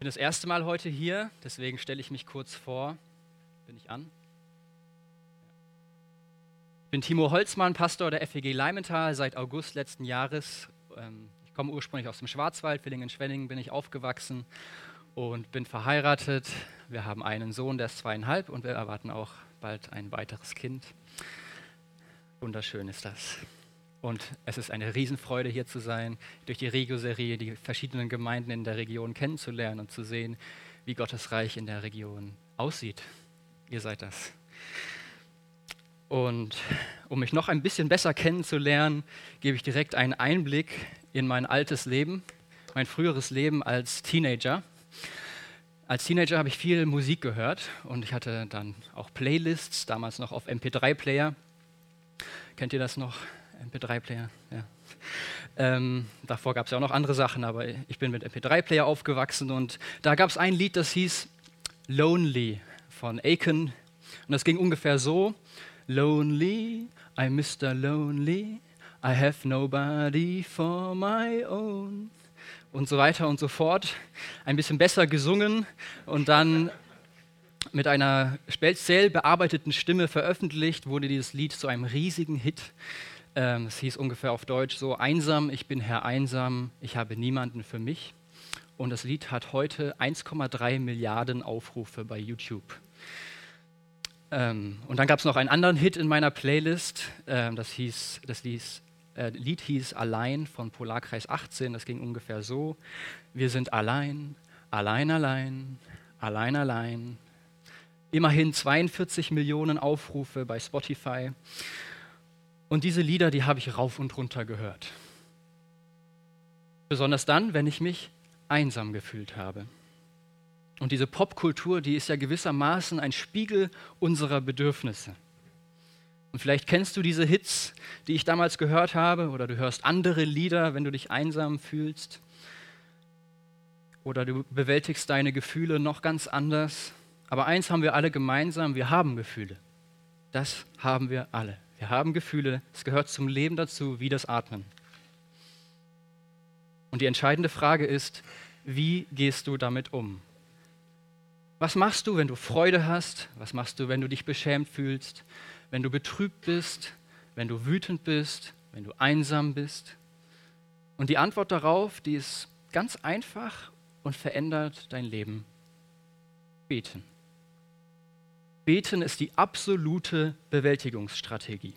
Ich bin das erste Mal heute hier, deswegen stelle ich mich kurz vor. Bin ich an? Ich bin Timo Holzmann, Pastor der FEG Leimenthal seit August letzten Jahres. Ich komme ursprünglich aus dem Schwarzwald, Villingen-Schwenningen bin ich aufgewachsen und bin verheiratet. Wir haben einen Sohn, der ist 2,5 und wir erwarten auch bald ein weiteres Kind. Wunderschön ist das. Und es ist eine Riesenfreude, hier zu sein, durch die Regio-Serie die verschiedenen Gemeinden in der Region kennenzulernen und zu sehen, wie Gottes Reich in der Region aussieht. Ihr seid das. Und um mich noch ein bisschen besser kennenzulernen, gebe ich direkt einen Einblick in mein altes Leben, mein früheres Leben als Teenager. Als Teenager habe ich viel Musik gehört und ich hatte dann auch Playlists, damals noch auf MP3-Player. Kennt ihr das noch? MP3-Player, ja. Davor gab es ja auch noch andere Sachen, aber ich bin mit MP3-Player aufgewachsen und da gab es ein Lied, das hieß Lonely von Akon und das ging ungefähr so: Lonely, I'm Mr. Lonely, I have nobody for my own und so weiter und so fort. Ein bisschen besser gesungen und dann mit einer speziell bearbeiteten Stimme veröffentlicht, wurde dieses Lied zu einem riesigen Hit. Es hieß ungefähr auf Deutsch so: Einsam, ich bin Herr Einsam, ich habe niemanden für mich. Und das Lied hat heute 1,3 Milliarden Aufrufe bei YouTube. Und dann gab es noch einen anderen Hit in meiner Playlist. Das Lied hieß Allein von Polarkreis 18. Das ging ungefähr so: Wir sind allein, allein, allein, allein, allein. Immerhin 42 Millionen Aufrufe bei Spotify. Und diese Lieder, die habe ich rauf und runter gehört. Besonders dann, wenn ich mich einsam gefühlt habe. Und diese Popkultur, die ist ja gewissermaßen ein Spiegel unserer Bedürfnisse. Und vielleicht kennst du diese Hits, die ich damals gehört habe, oder du hörst andere Lieder, wenn du dich einsam fühlst. Oder du bewältigst deine Gefühle noch ganz anders. Aber eins haben wir alle gemeinsam: wir haben Gefühle. Das haben wir alle. Wir haben Gefühle, es gehört zum Leben dazu, wie das Atmen. Und die entscheidende Frage ist: Wie gehst du damit um? Was machst du, wenn du Freude hast? Was machst du, wenn du dich beschämt fühlst? Wenn du betrübt bist? Wenn du wütend bist? Wenn du einsam bist? Und die Antwort darauf, die ist ganz einfach und verändert dein Leben: Beten. Beten ist die absolute Bewältigungsstrategie.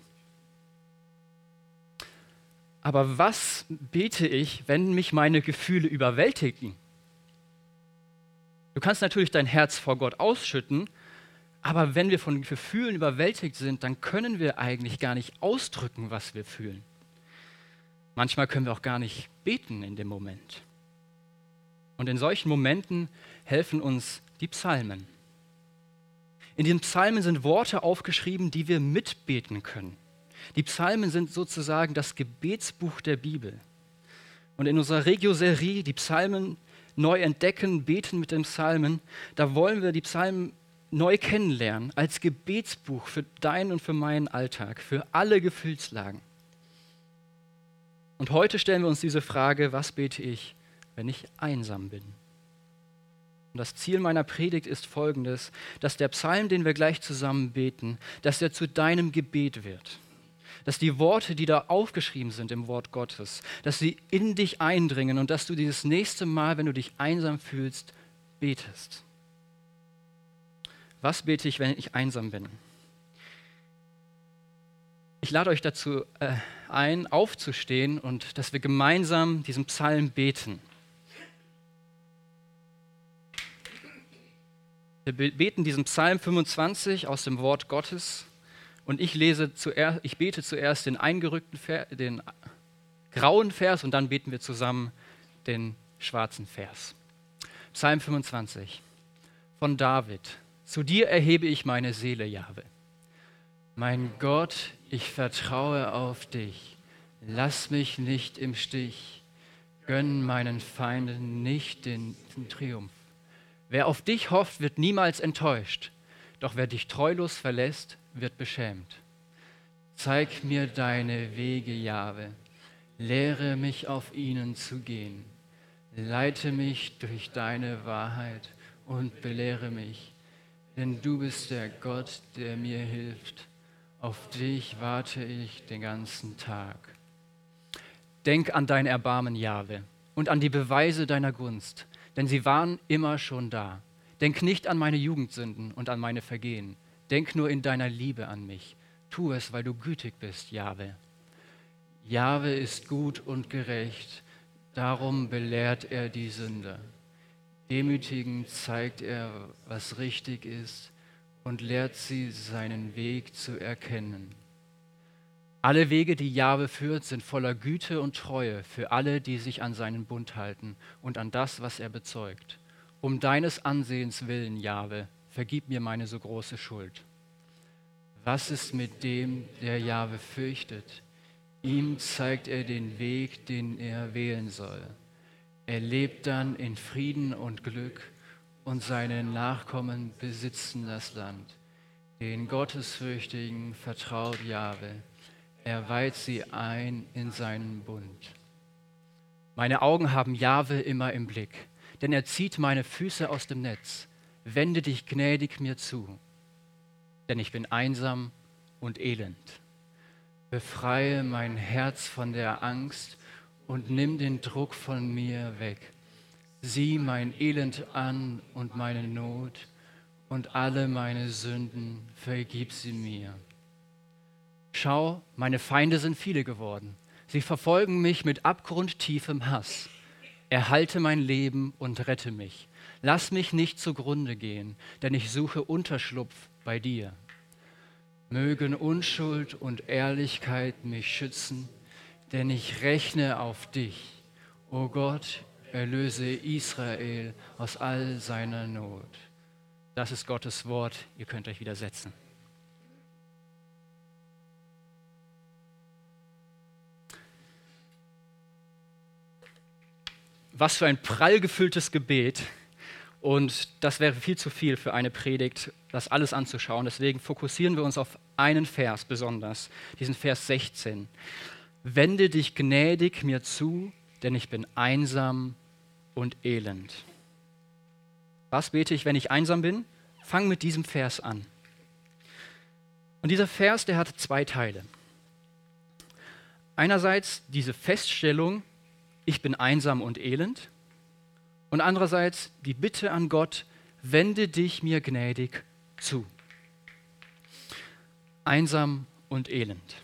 Aber was bete ich, wenn mich meine Gefühle überwältigen? Du kannst natürlich dein Herz vor Gott ausschütten, aber wenn wir von Gefühlen überwältigt sind, dann können wir eigentlich gar nicht ausdrücken, was wir fühlen. Manchmal können wir auch gar nicht beten in dem Moment. Und in solchen Momenten helfen uns die Psalmen. In den Psalmen sind Worte aufgeschrieben, die wir mitbeten können. Die Psalmen sind sozusagen das Gebetsbuch der Bibel. Und in unserer Regio-Serie, die Psalmen neu entdecken, beten mit den Psalmen, da wollen wir die Psalmen neu kennenlernen als Gebetsbuch für deinen und für meinen Alltag, für alle Gefühlslagen. Und heute stellen wir uns diese Frage: Was bete ich, wenn ich einsam bin? Und das Ziel meiner Predigt ist folgendes: Dass der Psalm, den wir gleich zusammen beten, dass er zu deinem Gebet wird. Dass die Worte, die da aufgeschrieben sind im Wort Gottes, dass sie in dich eindringen und dass du dieses nächste Mal, wenn du dich einsam fühlst, betest. Was bete ich, wenn ich einsam bin? Ich lade euch dazu ein, aufzustehen und dass wir gemeinsam diesen Psalm beten. Wir beten diesen Psalm 25 aus dem Wort Gottes und ich bete zuerst den grauen Vers und dann beten wir zusammen den schwarzen Vers. Psalm 25 von David. Zu dir erhebe ich meine Seele, Jahwe. Mein Gott, ich vertraue auf dich. Lass mich nicht im Stich. Gönn meinen Feinden nicht den Triumph. Wer auf dich hofft, wird niemals enttäuscht, doch wer dich treulos verlässt, wird beschämt. Zeig mir deine Wege, Jahwe, lehre mich auf ihnen zu gehen. Leite mich durch deine Wahrheit und belehre mich, denn du bist der Gott, der mir hilft. Auf dich warte ich den ganzen Tag. Denk an dein Erbarmen, Jahwe, und an die Beweise deiner Gunst, denn sie waren immer schon da. Denk nicht an meine Jugendsünden und an meine Vergehen. Denk nur in deiner Liebe an mich. Tu es, weil du gütig bist, Jahwe. Jahwe ist gut und gerecht, darum belehrt er die Sünder. Demütigen zeigt er, was richtig ist, und lehrt sie, seinen Weg zu erkennen. Alle Wege, die Jahwe führt, sind voller Güte und Treue für alle, die sich an seinen Bund halten und an das, was er bezeugt. Um deines Ansehens willen, Jahwe, vergib mir meine so große Schuld. Was ist mit dem, der Jahwe fürchtet? Ihm zeigt er den Weg, den er wählen soll. Er lebt dann in Frieden und Glück, und seine Nachkommen besitzen das Land. Den Gottesfürchtigen vertraut Jahwe. Er weiht sie ein in seinen Bund. Meine Augen haben Jahwe immer im Blick, denn er zieht meine Füße aus dem Netz. Wende dich gnädig mir zu, denn ich bin einsam und elend. Befreie mein Herz von der Angst und nimm den Druck von mir weg. Sieh mein Elend an und meine Not und alle meine Sünden, vergib sie mir. Schau, meine Feinde sind viele geworden. Sie verfolgen mich mit abgrundtiefem Hass. Erhalte mein Leben und rette mich. Lass mich nicht zugrunde gehen, denn ich suche Unterschlupf bei dir. Mögen Unschuld und Ehrlichkeit mich schützen, denn ich rechne auf dich. O Gott, erlöse Israel aus all seiner Not. Das ist Gottes Wort. Ihr könnt euch wieder setzen. Was für ein prall gefülltes Gebet. Und das wäre viel zu viel für eine Predigt, das alles anzuschauen. Deswegen fokussieren wir uns auf einen Vers besonders, diesen Vers 16. Wende dich gnädig mir zu, denn ich bin einsam und elend. Was bete ich, wenn ich einsam bin? Fang mit diesem Vers an. Und dieser Vers, der hat zwei Teile. Einerseits diese Feststellung, ich bin einsam und elend. Und andererseits die Bitte an Gott, wende dich mir gnädig zu. Einsam und elend.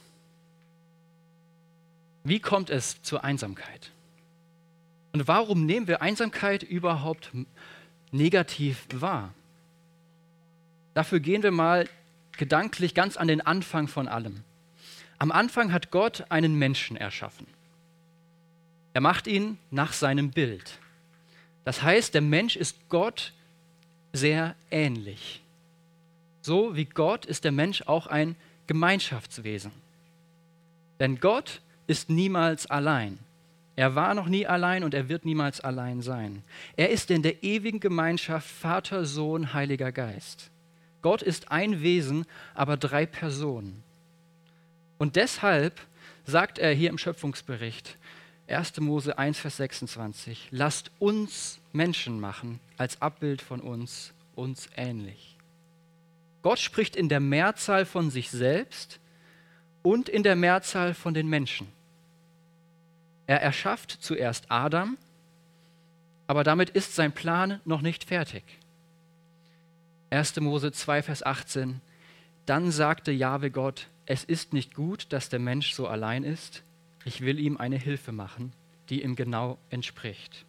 Wie kommt es zur Einsamkeit? Und warum nehmen wir Einsamkeit überhaupt negativ wahr? Dafür gehen wir mal gedanklich ganz an den Anfang von allem. Am Anfang hat Gott einen Menschen erschaffen. Er macht ihn nach seinem Bild. Das heißt, der Mensch ist Gott sehr ähnlich. So wie Gott ist der Mensch auch ein Gemeinschaftswesen. Denn Gott ist niemals allein. Er war noch nie allein und er wird niemals allein sein. Er ist in der ewigen Gemeinschaft Vater, Sohn, Heiliger Geist. Gott ist ein Wesen, aber drei Personen. Und deshalb sagt er hier im Schöpfungsbericht, 1. Mose 1, Vers 26, lasst uns Menschen machen, als Abbild von uns ähnlich. Gott spricht in der Mehrzahl von sich selbst und in der Mehrzahl von den Menschen. Er erschafft zuerst Adam, aber damit ist sein Plan noch nicht fertig. 1. Mose 2, Vers 18, dann sagte Jahwe Gott, es ist nicht gut, dass der Mensch so allein ist. Ich will ihm eine Hilfe machen, die ihm genau entspricht.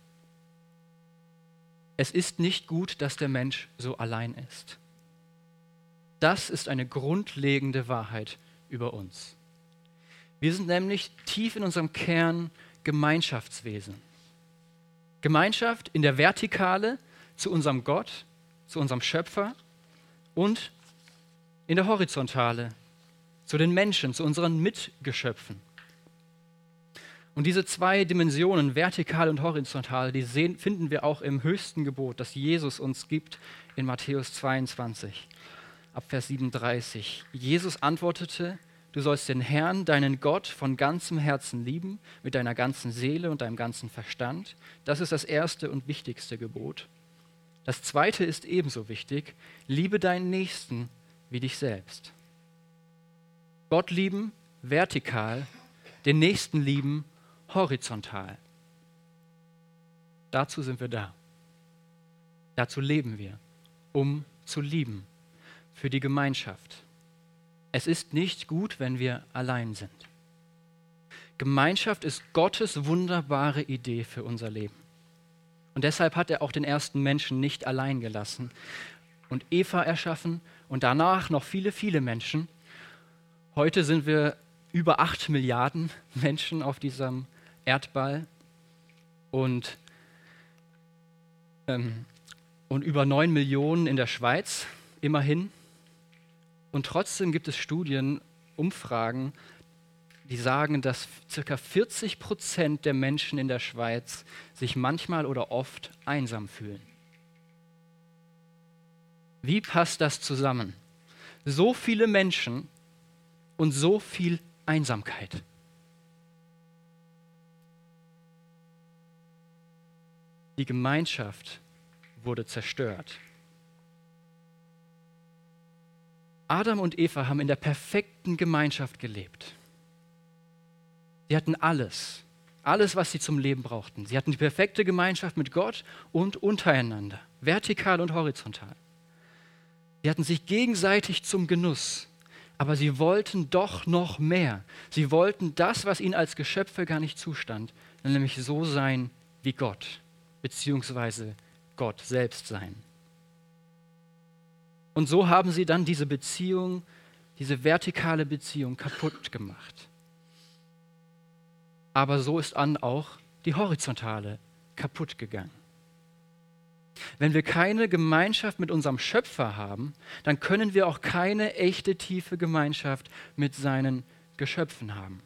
Es ist nicht gut, dass der Mensch so allein ist. Das ist eine grundlegende Wahrheit über uns. Wir sind nämlich tief in unserem Kern Gemeinschaftswesen. Gemeinschaft in der Vertikale zu unserem Gott, zu unserem Schöpfer und in der Horizontale zu den Menschen, zu unseren Mitgeschöpfen. Und diese zwei Dimensionen, vertikal und horizontal, die finden wir auch im höchsten Gebot, das Jesus uns gibt in Matthäus 22, ab Vers 37. Jesus antwortete, du sollst den Herrn, deinen Gott, von ganzem Herzen lieben, mit deiner ganzen Seele und deinem ganzen Verstand. Das ist das erste und wichtigste Gebot. Das zweite ist ebenso wichtig: Liebe deinen Nächsten wie dich selbst. Gott lieben vertikal, den Nächsten lieben horizontal. Dazu sind wir da. Dazu leben wir, um zu lieben, für die Gemeinschaft. Es ist nicht gut, wenn wir allein sind. Gemeinschaft ist Gottes wunderbare Idee für unser Leben. Und deshalb hat er auch den ersten Menschen nicht allein gelassen und Eva erschaffen und danach noch viele, viele Menschen. Heute sind wir über 8 Milliarden Menschen auf diesem Erdball und über 9 Millionen in der Schweiz, immerhin. Und trotzdem gibt es Studien, Umfragen, die sagen, dass ca. 40% der Menschen in der Schweiz sich manchmal oder oft einsam fühlen. Wie passt das zusammen? So viele Menschen und so viel Einsamkeit. Die Gemeinschaft wurde zerstört. Adam und Eva haben in der perfekten Gemeinschaft gelebt. Sie hatten alles, was sie zum Leben brauchten. Sie hatten die perfekte Gemeinschaft mit Gott und untereinander, vertikal und horizontal. Sie hatten sich gegenseitig zum Genuss, aber sie wollten doch noch mehr. Sie wollten das, was ihnen als Geschöpfe gar nicht zustand, nämlich so sein wie Gott, beziehungsweise Gott selbst sein. Und so haben sie dann diese Beziehung, diese vertikale Beziehung kaputt gemacht. Aber so ist dann auch die horizontale kaputt gegangen. Wenn wir keine Gemeinschaft mit unserem Schöpfer haben, dann können wir auch keine echte tiefe Gemeinschaft mit seinen Geschöpfen haben.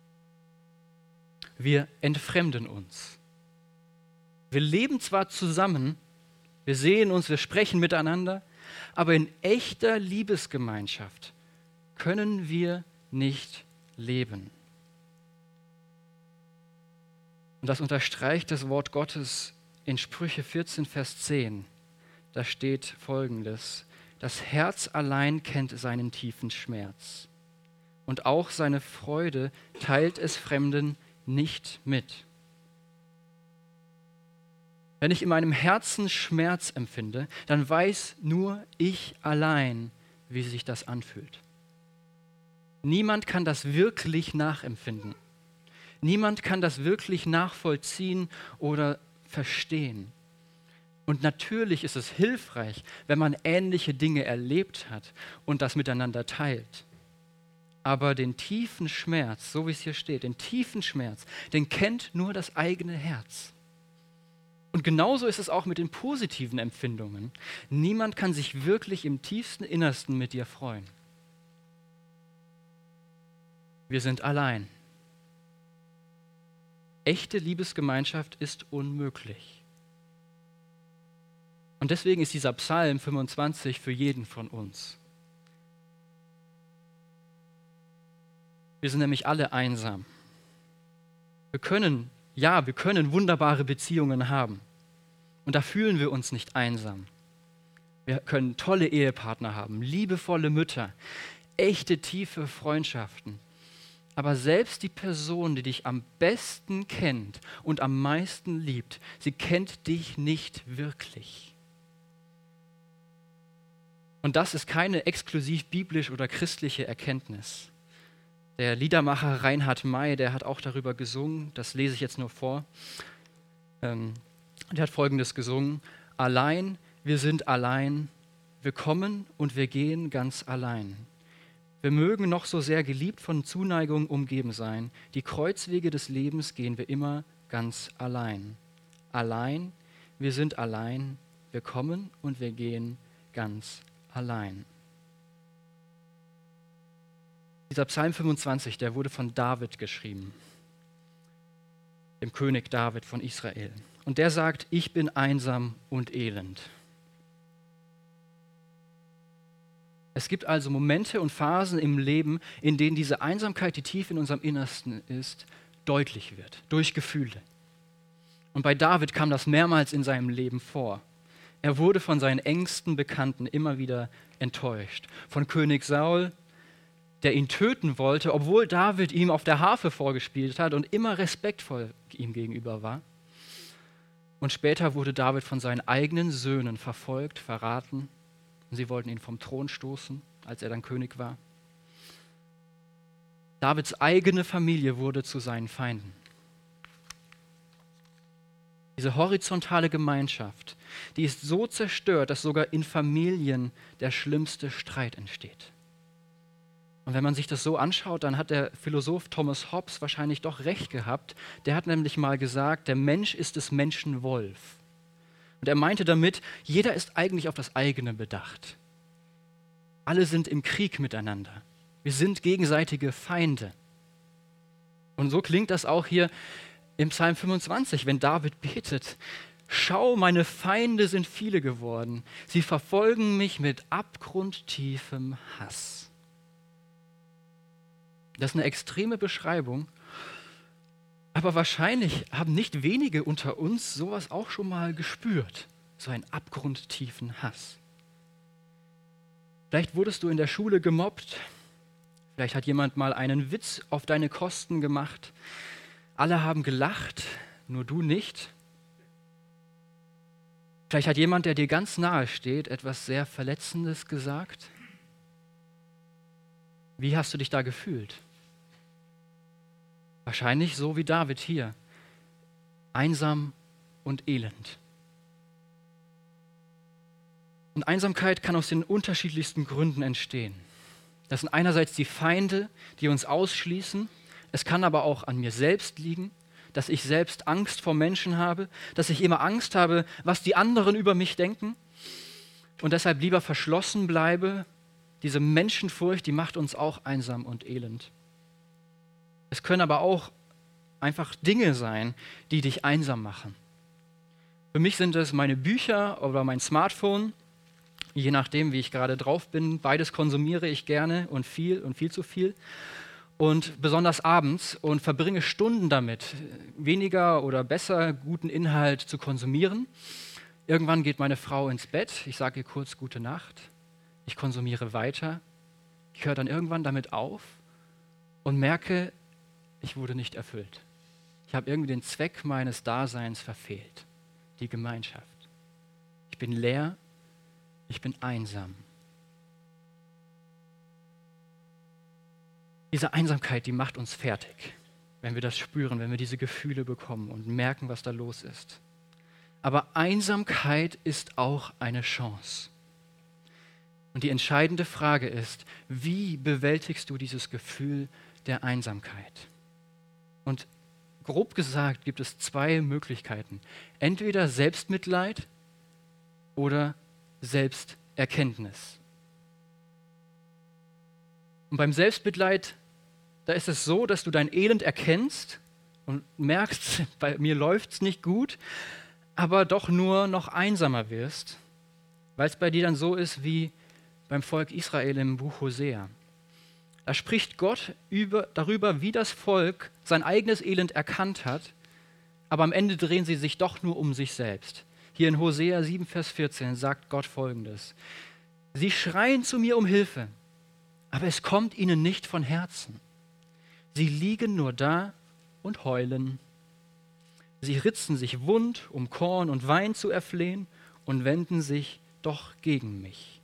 Wir entfremden uns. Wir leben zwar zusammen, wir sehen uns, wir sprechen miteinander, aber in echter Liebesgemeinschaft können wir nicht leben. Und das unterstreicht das Wort Gottes in Sprüche 14, Vers 10. Da steht Folgendes: Das Herz allein kennt seinen tiefen Schmerz, und auch seine Freude teilt es Fremden nicht mit. Wenn ich in meinem Herzen Schmerz empfinde, dann weiß nur ich allein, wie sich das anfühlt. Niemand kann das wirklich nachempfinden. Niemand kann das wirklich nachvollziehen oder verstehen. Und natürlich ist es hilfreich, wenn man ähnliche Dinge erlebt hat und das miteinander teilt. Aber den tiefen Schmerz, so wie es hier steht, den tiefen Schmerz, den kennt nur das eigene Herz. Und genauso ist es auch mit den positiven Empfindungen. Niemand kann sich wirklich im tiefsten Innersten mit dir freuen. Wir sind allein. Echte Liebesgemeinschaft ist unmöglich. Und deswegen ist dieser Psalm 25 für jeden von uns. Wir sind nämlich alle einsam. Wir können wunderbare Beziehungen haben. Und da fühlen wir uns nicht einsam. Wir können tolle Ehepartner haben, liebevolle Mütter, echte tiefe Freundschaften. Aber selbst die Person, die dich am besten kennt und am meisten liebt, sie kennt dich nicht wirklich. Und das ist keine exklusiv biblisch oder christliche Erkenntnis. Der Liedermacher Reinhard May, der hat auch darüber gesungen, das lese ich jetzt nur vor. Der hat Folgendes gesungen: Allein, wir sind allein, wir kommen und wir gehen ganz allein. Wir mögen noch so sehr geliebt von Zuneigung umgeben sein, die Kreuzwege des Lebens gehen wir immer ganz allein. Allein, wir sind allein, wir kommen und wir gehen ganz allein. Dieser Psalm 25, der wurde von David geschrieben, dem König David von Israel. Und der sagt: Ich bin einsam und elend. Es gibt also Momente und Phasen im Leben, in denen diese Einsamkeit, die tief in unserem Innersten ist, deutlich wird, durch Gefühle. Und bei David kam das mehrmals in seinem Leben vor. Er wurde von seinen engsten Bekannten immer wieder enttäuscht. Von König Saul, der ihn töten wollte, obwohl David ihm auf der Harfe vorgespielt hat und immer respektvoll ihm gegenüber war. Und später wurde David von seinen eigenen Söhnen verfolgt, verraten. Und sie wollten ihn vom Thron stoßen, als er dann König war. Davids eigene Familie wurde zu seinen Feinden. Diese horizontale Gemeinschaft, die ist so zerstört, dass sogar in Familien der schlimmste Streit entsteht. Und wenn man sich das so anschaut, dann hat der Philosoph Thomas Hobbes wahrscheinlich doch recht gehabt. Der hat nämlich mal gesagt, der Mensch ist des Menschen Wolf. Und er meinte damit, jeder ist eigentlich auf das eigene bedacht. Alle sind im Krieg miteinander. Wir sind gegenseitige Feinde. Und so klingt das auch hier im Psalm 25, wenn David betet: Schau, meine Feinde sind viele geworden. Sie verfolgen mich mit abgrundtiefem Hass. Das ist eine extreme Beschreibung. Aber wahrscheinlich haben nicht wenige unter uns sowas auch schon mal gespürt. So einen abgrundtiefen Hass. Vielleicht wurdest du in der Schule gemobbt. Vielleicht hat jemand mal einen Witz auf deine Kosten gemacht. Alle haben gelacht, nur du nicht. Vielleicht hat jemand, der dir ganz nahe steht, etwas sehr Verletzendes gesagt. Wie hast du dich da gefühlt? Wahrscheinlich so wie David hier. Einsam und elend. Und Einsamkeit kann aus den unterschiedlichsten Gründen entstehen. Das sind einerseits die Feinde, die uns ausschließen. Es kann aber auch an mir selbst liegen, dass ich selbst Angst vor Menschen habe, dass ich immer Angst habe, was die anderen über mich denken und deshalb lieber verschlossen bleibe. Diese Menschenfurcht, die macht uns auch einsam und elend. Es können aber auch einfach Dinge sein, die dich einsam machen. Für mich sind es meine Bücher oder mein Smartphone, je nachdem, wie ich gerade drauf bin. Beides konsumiere ich gerne und viel zu viel. Und besonders abends und verbringe Stunden damit, weniger oder besser guten Inhalt zu konsumieren. Irgendwann geht meine Frau ins Bett, ich sage ihr kurz Gute Nacht, ich konsumiere weiter, ich höre dann irgendwann damit auf und merke, ich wurde nicht erfüllt. Ich habe irgendwie den Zweck meines Daseins verfehlt, die Gemeinschaft. Ich bin leer, ich bin einsam. Diese Einsamkeit, die macht uns fertig, wenn wir das spüren, wenn wir diese Gefühle bekommen und merken, was da los ist. Aber Einsamkeit ist auch eine Chance. Und die entscheidende Frage ist, wie bewältigst du dieses Gefühl der Einsamkeit? Und grob gesagt gibt es zwei Möglichkeiten. Entweder Selbstmitleid oder Selbsterkenntnis. Und beim Selbstmitleid, da ist es so, dass du dein Elend erkennst und merkst, bei mir läuft es nicht gut, aber doch nur noch einsamer wirst, weil es bei dir dann so ist wie beim Volk Israel im Buch Hosea. Da spricht Gott darüber, wie das Volk sein eigenes Elend erkannt hat, aber am Ende drehen sie sich doch nur um sich selbst. Hier in Hosea 7, Vers 14 sagt Gott Folgendes: Sie schreien zu mir um Hilfe, aber es kommt ihnen nicht von Herzen. Sie liegen nur da und heulen. Sie ritzen sich wund, um Korn und Wein zu erflehen und wenden sich doch gegen mich.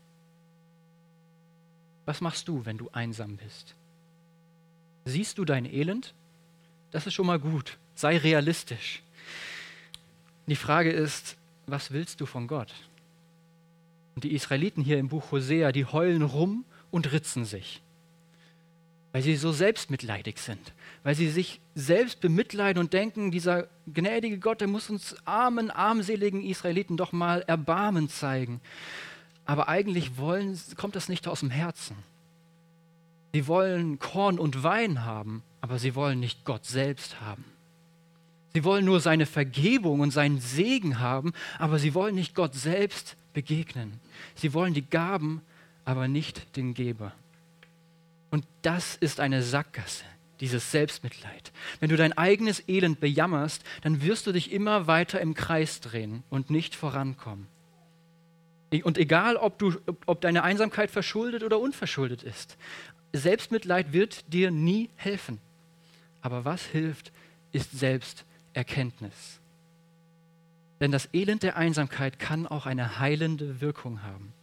Was machst du, wenn du einsam bist? Siehst du dein Elend? Das ist schon mal gut. Sei realistisch. Die Frage ist, was willst du von Gott? Und die Israeliten hier im Buch Hosea, die heulen rum und ritzen sich, weil sie so selbstmitleidig sind, weil sie sich selbst bemitleiden und denken, dieser gnädige Gott, der muss uns armen, armseligen Israeliten doch mal Erbarmen zeigen. Aber eigentlich kommt das nicht aus dem Herzen. Sie wollen Korn und Wein haben, aber sie wollen nicht Gott selbst haben. Sie wollen nur seine Vergebung und seinen Segen haben, aber sie wollen nicht Gott selbst begegnen. Sie wollen die Gaben aber nicht den Geber. Und das ist eine Sackgasse, dieses Selbstmitleid. Wenn du dein eigenes Elend bejammerst, dann wirst du dich immer weiter im Kreis drehen und nicht vorankommen. Und egal, ob deine Einsamkeit verschuldet oder unverschuldet ist, Selbstmitleid wird dir nie helfen. Aber was hilft, ist Selbsterkenntnis. Denn das Elend der Einsamkeit kann auch eine heilende Wirkung haben.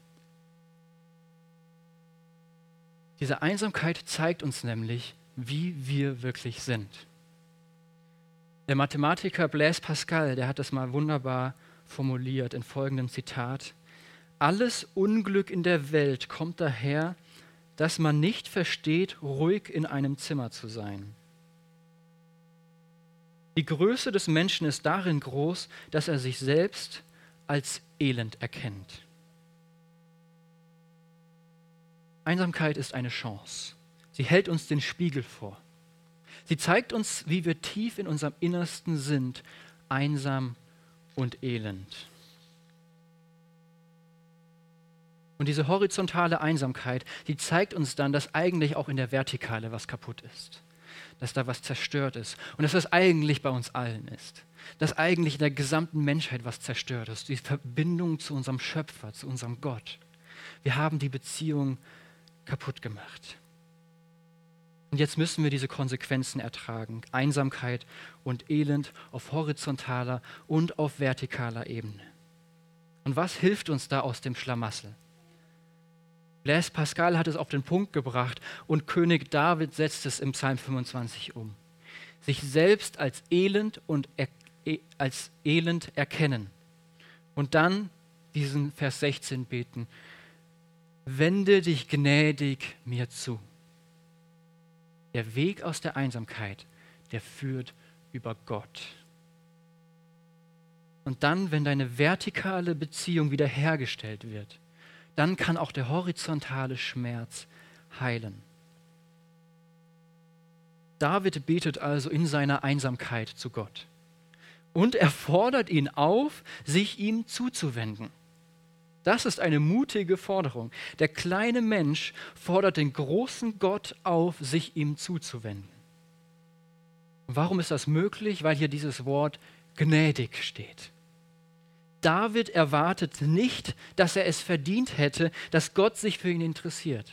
Diese Einsamkeit zeigt uns nämlich, wie wir wirklich sind. Der Mathematiker Blaise Pascal, der hat das mal wunderbar formuliert in folgendem Zitat: Alles Unglück in der Welt kommt daher, dass man nicht versteht, ruhig in einem Zimmer zu sein. Die Größe des Menschen ist darin groß, dass er sich selbst als elend erkennt. Einsamkeit ist eine Chance. Sie hält uns den Spiegel vor. Sie zeigt uns, wie wir tief in unserem Innersten sind, einsam und elend. Und diese horizontale Einsamkeit, die zeigt uns dann, dass eigentlich auch in der Vertikale was kaputt ist. Dass da was zerstört ist. Und dass das eigentlich bei uns allen ist. Dass eigentlich in der gesamten Menschheit was zerstört ist. Die Verbindung zu unserem Schöpfer, zu unserem Gott. Wir haben die Beziehung kaputt gemacht. Und jetzt müssen wir diese Konsequenzen ertragen. Einsamkeit und Elend auf horizontaler und auf vertikaler Ebene. Und was hilft uns da aus dem Schlamassel? Blaise Pascal hat es auf den Punkt gebracht und König David setzt es im Psalm 25 um. Sich selbst als Elend erkennen. Und dann diesen Vers 16 beten: Wende dich gnädig mir zu. Der Weg aus der Einsamkeit, der führt über Gott. Und dann, wenn deine vertikale Beziehung wiederhergestellt wird, dann kann auch der horizontale Schmerz heilen. David betet also in seiner Einsamkeit zu Gott. Und er fordert ihn auf, sich ihm zuzuwenden. Das ist eine mutige Forderung. Der kleine Mensch fordert den großen Gott auf, sich ihm zuzuwenden. Und warum ist das möglich? Weil hier dieses Wort gnädig steht. David erwartet nicht, dass er es verdient hätte, dass Gott sich für ihn interessiert.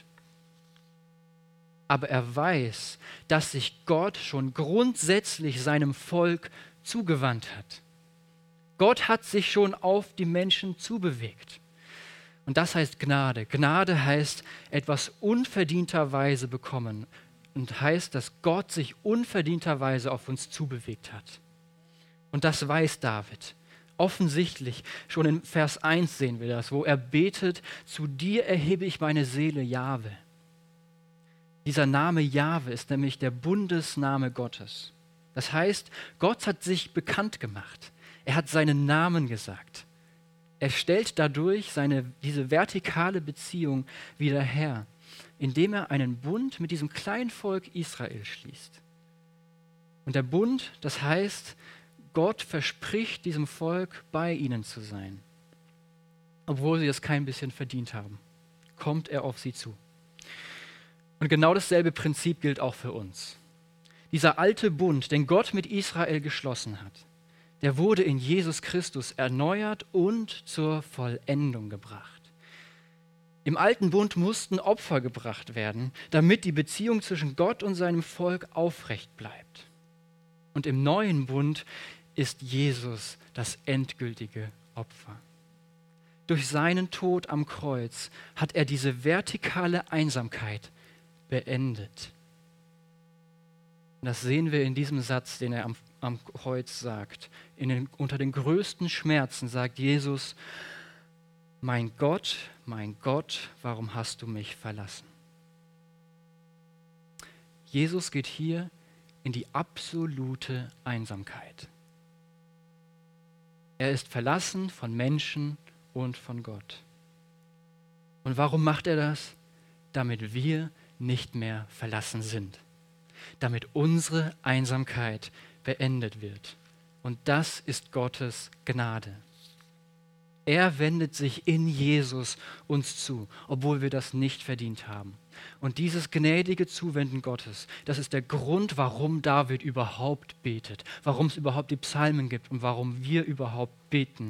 Aber er weiß, dass sich Gott schon grundsätzlich seinem Volk zugewandt hat. Gott hat sich schon auf die Menschen zubewegt. Und das heißt Gnade. Gnade heißt etwas unverdienterweise bekommen und heißt, dass Gott sich unverdienterweise auf uns zubewegt hat. Und das weiß David. Offensichtlich, schon in Vers 1 sehen wir das, wo er betet: Zu dir erhebe ich meine Seele, Jahwe. Dieser Name Jahwe ist nämlich der Bundesname Gottes. Das heißt, Gott hat sich bekannt gemacht. Er hat seinen Namen gesagt. Er stellt dadurch diese vertikale Beziehung wieder her, indem er einen Bund mit diesem kleinen Volk Israel schließt. Und der Bund, das heißt, Gott verspricht diesem Volk, bei ihnen zu sein. Obwohl sie es kein bisschen verdient haben, kommt er auf sie zu. Und genau dasselbe Prinzip gilt auch für uns. Dieser alte Bund, den Gott mit Israel geschlossen hat, der wurde in Jesus Christus erneuert und zur Vollendung gebracht. Im alten Bund mussten Opfer gebracht werden, damit die Beziehung zwischen Gott und seinem Volk aufrecht bleibt. Und im neuen Bund ist Jesus das endgültige Opfer. Durch seinen Tod am Kreuz hat er diese vertikale Einsamkeit beendet. Und das sehen wir in diesem Satz, den er am Kreuz sagt. Unter den größten Schmerzen sagt Jesus: mein Gott, warum hast du mich verlassen? Jesus geht hier in die absolute Einsamkeit. Er ist verlassen von Menschen und von Gott. Und warum macht er das? Damit wir nicht mehr verlassen sind. Damit unsere Einsamkeit beendet wird. Und das ist Gottes Gnade. Er wendet sich in Jesus uns zu, obwohl wir das nicht verdient haben. Und dieses gnädige Zuwenden Gottes, das ist der Grund, warum David überhaupt betet, warum es überhaupt die Psalmen gibt und warum wir überhaupt beten.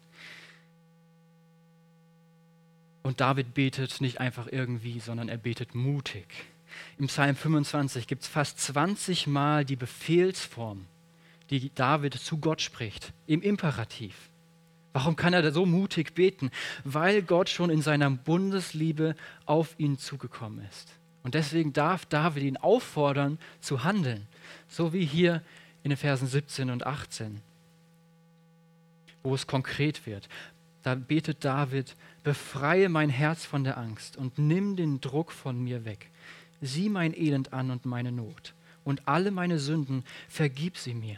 Und David betet nicht einfach irgendwie, sondern er betet mutig. Im Psalm 25 gibt es fast 20 Mal die Befehlsform, die David zu Gott spricht, im Imperativ. Warum kann er da so mutig beten? Weil Gott schon in seiner Bundesliebe auf ihn zugekommen ist. Und deswegen darf David ihn auffordern, zu handeln. So wie hier in den Versen 17 und 18, wo es konkret wird. Da betet David: Befreie mein Herz von der Angst und nimm den Druck von mir weg. Sieh mein Elend an und meine Not. Und alle meine Sünden, vergib sie mir.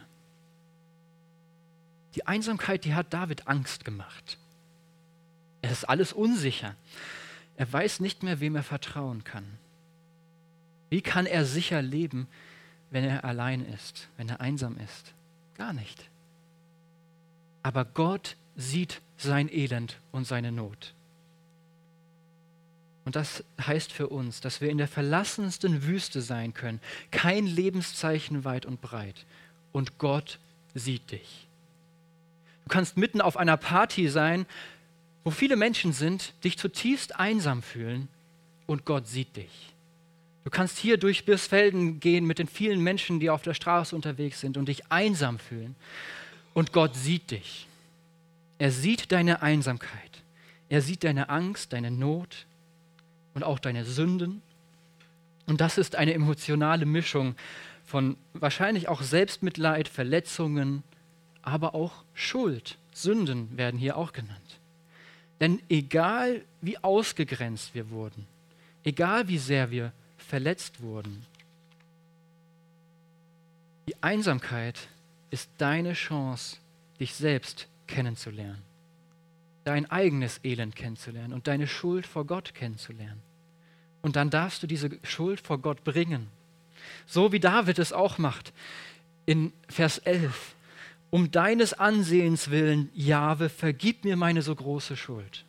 Die Einsamkeit, die hat David Angst gemacht. Es ist alles unsicher. Er weiß nicht mehr, wem er vertrauen kann. Wie kann er sicher leben, wenn er allein ist, wenn er einsam ist? Gar nicht. Aber Gott sieht sein Elend und seine Not. Und das heißt für uns, dass wir in der verlassensten Wüste sein können, kein Lebenszeichen weit und breit. Und Gott sieht dich. Du kannst mitten auf einer Party sein, wo viele Menschen sind, dich zutiefst einsam fühlen und Gott sieht dich. Du kannst hier durch Birsfelden gehen mit den vielen Menschen, die auf der Straße unterwegs sind und dich einsam fühlen und Gott sieht dich. Er sieht deine Einsamkeit. Er sieht deine Angst, deine Not und auch deine Sünden. Und das ist eine emotionale Mischung von wahrscheinlich auch Selbstmitleid, Verletzungen, aber auch Schuld. Sünden werden hier auch genannt. Denn egal wie ausgegrenzt wir wurden, egal wie sehr wir verletzt wurden, die Einsamkeit ist deine Chance, dich selbst kennenzulernen, dein eigenes Elend kennenzulernen und deine Schuld vor Gott kennenzulernen. Und dann darfst du diese Schuld vor Gott bringen. So wie David es auch macht in Vers 11. Um deines Ansehens willen, Jahwe, vergib mir meine so große Schuld.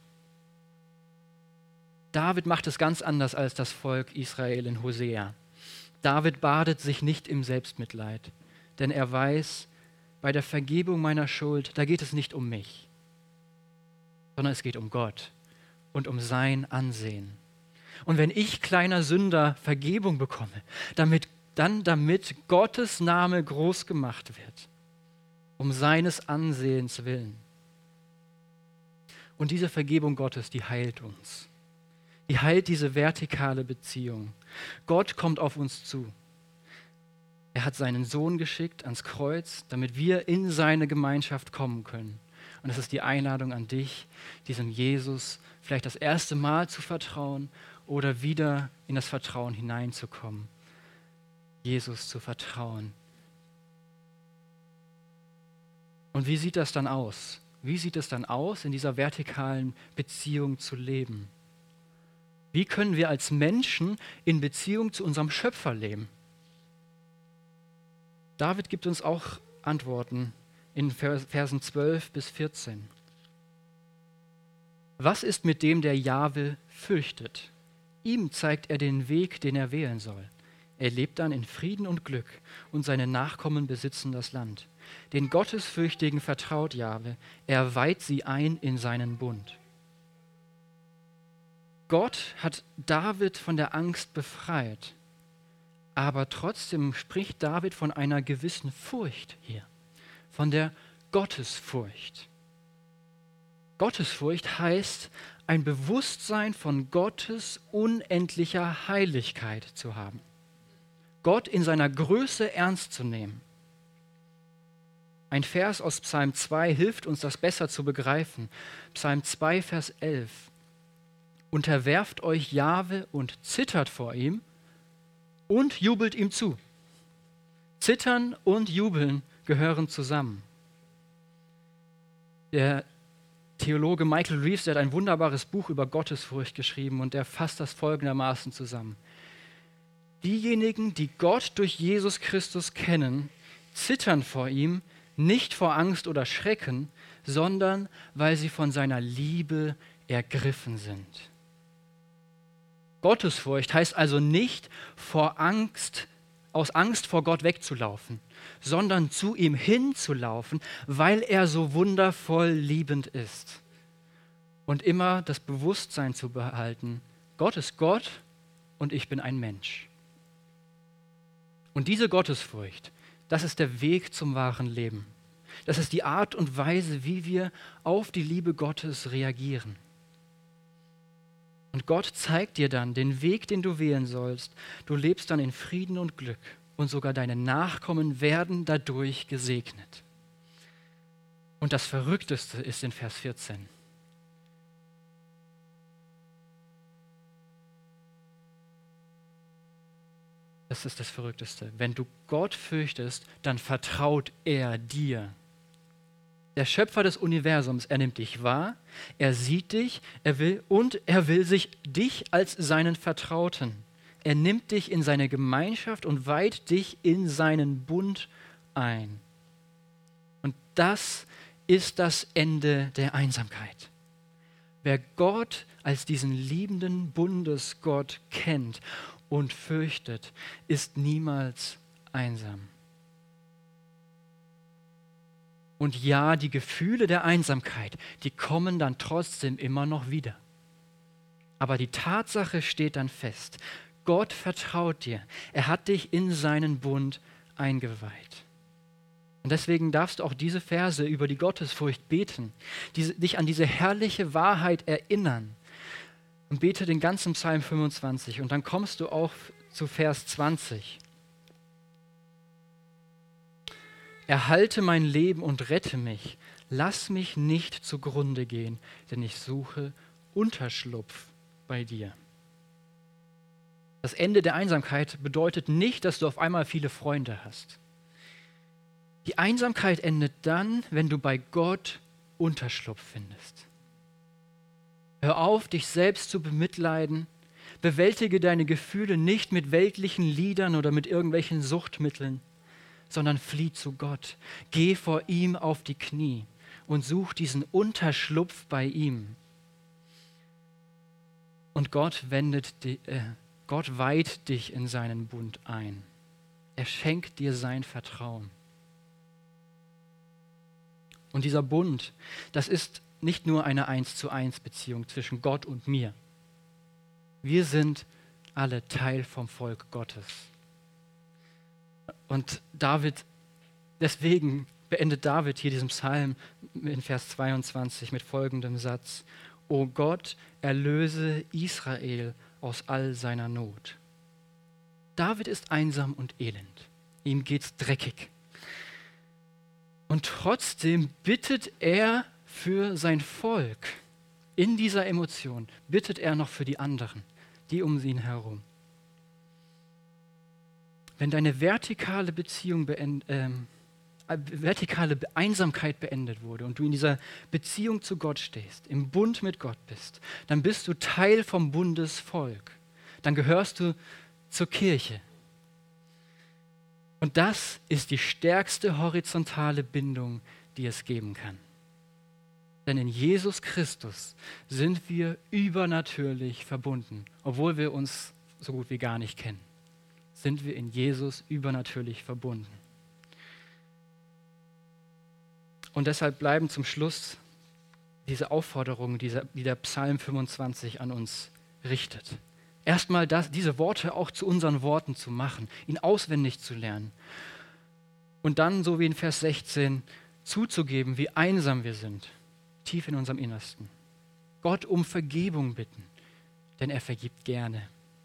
David macht es ganz anders als das Volk Israel in Hosea. David badet sich nicht im Selbstmitleid, denn er weiß, bei der Vergebung meiner Schuld, da geht es nicht um mich, sondern es geht um Gott und um sein Ansehen. Und wenn ich, kleiner Sünder, Vergebung bekomme, damit Gottes Name groß gemacht wird, um seines Ansehens willen. Und diese Vergebung Gottes, die heilt uns. Die heilt diese vertikale Beziehung. Gott kommt auf uns zu. Er hat seinen Sohn geschickt ans Kreuz, damit wir in seine Gemeinschaft kommen können. Und es ist die Einladung an dich, diesem Jesus vielleicht das erste Mal zu vertrauen oder wieder in das Vertrauen hineinzukommen. Jesus zu vertrauen. Und wie sieht das dann aus? Wie sieht es dann aus, in dieser vertikalen Beziehung zu leben? Wie können wir als Menschen in Beziehung zu unserem Schöpfer leben? David gibt uns auch Antworten in Versen 12 bis 14. Was ist mit dem, der Jahwe fürchtet? Ihm zeigt er den Weg, den er wählen soll. Er lebt dann in Frieden und Glück und seine Nachkommen besitzen das Land. Den Gottesfürchtigen vertraut Jahwe, er weiht sie ein in seinen Bund. Gott hat David von der Angst befreit, aber trotzdem spricht David von einer gewissen Furcht hier, von der Gottesfurcht. Gottesfurcht heißt, ein Bewusstsein von Gottes unendlicher Heiligkeit zu haben. Gott in seiner Größe ernst zu nehmen. Ein Vers aus Psalm 2 hilft uns, das besser zu begreifen. Psalm 2, Vers 11. Unterwerft euch Jahwe und zittert vor ihm und jubelt ihm zu. Zittern und Jubeln gehören zusammen. Der Theologe Michael Reeves, der hat ein wunderbares Buch über Gottesfurcht geschrieben und der fasst das folgendermaßen zusammen. Diejenigen, die Gott durch Jesus Christus kennen, zittern vor ihm, nicht vor Angst oder Schrecken, sondern weil sie von seiner Liebe ergriffen sind. Gottesfurcht heißt also nicht aus Angst vor Gott wegzulaufen, sondern zu ihm hinzulaufen, weil er so wundervoll liebend ist. Und immer das Bewusstsein zu behalten, Gott ist Gott und ich bin ein Mensch. Und diese Gottesfurcht, das ist der Weg zum wahren Leben. Das ist die Art und Weise, wie wir auf die Liebe Gottes reagieren. Und Gott zeigt dir dann den Weg, den du wählen sollst. Du lebst dann in Frieden und Glück und sogar deine Nachkommen werden dadurch gesegnet. Und das Verrückteste ist in Vers 14. Das ist das Verrückteste. Wenn du Gott fürchtest, dann vertraut er dir. Der Schöpfer des Universums, er nimmt dich wahr, er sieht dich, er will sich dich als seinen Vertrauten. Er nimmt dich in seine Gemeinschaft und weiht dich in seinen Bund ein. Und das ist das Ende der Einsamkeit. Wer Gott als diesen liebenden Bundesgott kennt und fürchtet, ist niemals einsam. Und ja, die Gefühle der Einsamkeit, die kommen dann trotzdem immer noch wieder. Aber die Tatsache steht dann fest. Gott vertraut dir. Er hat dich in seinen Bund eingeweiht. Und deswegen darfst du auch diese Verse über die Gottesfurcht beten, dich an diese herrliche Wahrheit erinnern. Und bete den ganzen Psalm 25 und dann kommst du auch zu Vers 20. Erhalte mein Leben und rette mich. Lass mich nicht zugrunde gehen, denn ich suche Unterschlupf bei dir. Das Ende der Einsamkeit bedeutet nicht, dass du auf einmal viele Freunde hast. Die Einsamkeit endet dann, wenn du bei Gott Unterschlupf findest. Hör auf, dich selbst zu bemitleiden. Bewältige deine Gefühle nicht mit weltlichen Liedern oder mit irgendwelchen Suchtmitteln, sondern flieh zu Gott. Geh vor ihm auf die Knie und such diesen Unterschlupf bei ihm. Und Gott weiht dich in seinen Bund ein. Er schenkt dir sein Vertrauen. Und dieser Bund, das ist nicht nur eine 1:1 Beziehung zwischen Gott und mir. Wir sind alle Teil vom Volk Gottes. Und deswegen beendet David hier diesen Psalm in Vers 22 mit folgendem Satz: O Gott, erlöse Israel aus all seiner Not. David ist einsam und elend. Ihm geht's dreckig. Und trotzdem bittet er für sein Volk. In dieser Emotion bittet er noch für die anderen, die um ihn herum. Wenn deine vertikale Einsamkeit beendet wurde und du in dieser Beziehung zu Gott stehst, im Bund mit Gott bist, dann bist du Teil vom Bundesvolk. Dann gehörst du zur Kirche. Und das ist die stärkste horizontale Bindung, die es geben kann. Denn in Jesus Christus sind wir übernatürlich verbunden, obwohl wir uns so gut wie gar nicht kennen. Sind wir in Jesus übernatürlich verbunden. Und deshalb bleiben zum Schluss diese Aufforderungen, die der Psalm 25 an uns richtet. Erstmal diese Worte auch zu unseren Worten zu machen, ihn auswendig zu lernen. Und dann, so wie in Vers 16, zuzugeben, wie einsam wir sind, tief in unserem Innersten. Gott um Vergebung bitten, denn er vergibt gerne.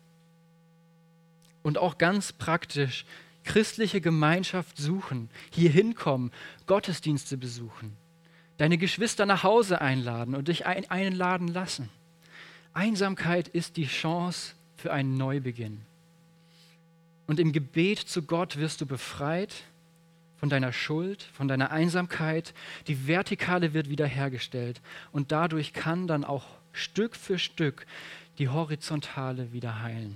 Und auch ganz praktisch christliche Gemeinschaft suchen, hier hinkommen, Gottesdienste besuchen, deine Geschwister nach Hause einladen und dich einladen lassen. Einsamkeit ist die Chance für einen Neubeginn. Und im Gebet zu Gott wirst du befreit von deiner Schuld, von deiner Einsamkeit. Die Vertikale wird wiederhergestellt und dadurch kann dann auch Stück für Stück die Horizontale wieder heilen.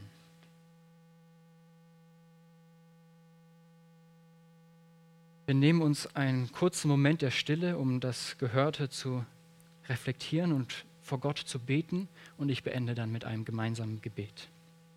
Wir nehmen uns einen kurzen Moment der Stille, um das Gehörte zu reflektieren und vor Gott zu beten, und ich beende dann mit einem gemeinsamen Gebet.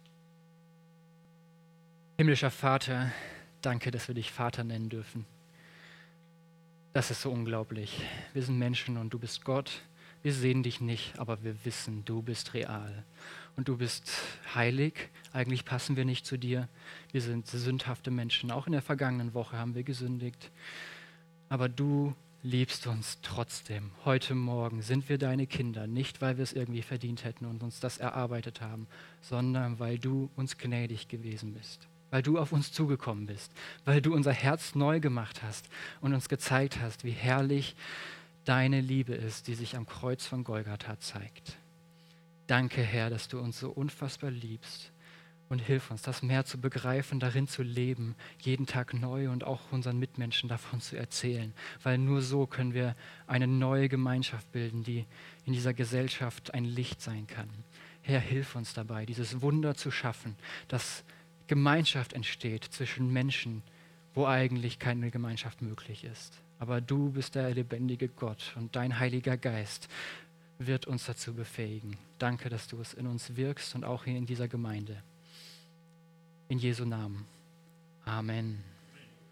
Himmlischer Vater, danke, dass wir dich Vater nennen dürfen. Das ist so unglaublich. Wir sind Menschen und du bist Gott. Wir sehen dich nicht, aber wir wissen, du bist real. Und du bist heilig. Eigentlich passen wir nicht zu dir. Wir sind sündhafte Menschen. Auch in der vergangenen Woche haben wir gesündigt. Aber du liebst uns trotzdem. Heute Morgen sind wir deine Kinder. Nicht, weil wir es irgendwie verdient hätten und uns das erarbeitet haben, sondern weil du uns gnädig gewesen bist. Weil du auf uns zugekommen bist. Weil du unser Herz neu gemacht hast und uns gezeigt hast, wie herrlich deine Liebe ist, die sich am Kreuz von Golgatha zeigt. Danke, Herr, dass du uns so unfassbar liebst, und hilf uns, das mehr zu begreifen, darin zu leben, jeden Tag neu, und auch unseren Mitmenschen davon zu erzählen, weil nur so können wir eine neue Gemeinschaft bilden, die in dieser Gesellschaft ein Licht sein kann. Herr, hilf uns dabei, dieses Wunder zu schaffen, dass Gemeinschaft entsteht zwischen Menschen, wo eigentlich keine Gemeinschaft möglich ist. Aber du bist der lebendige Gott, und dein Heiliger Geist wird uns dazu befähigen. Danke, dass du es in uns wirkst und auch hier in dieser Gemeinde. In Jesu Namen. Amen.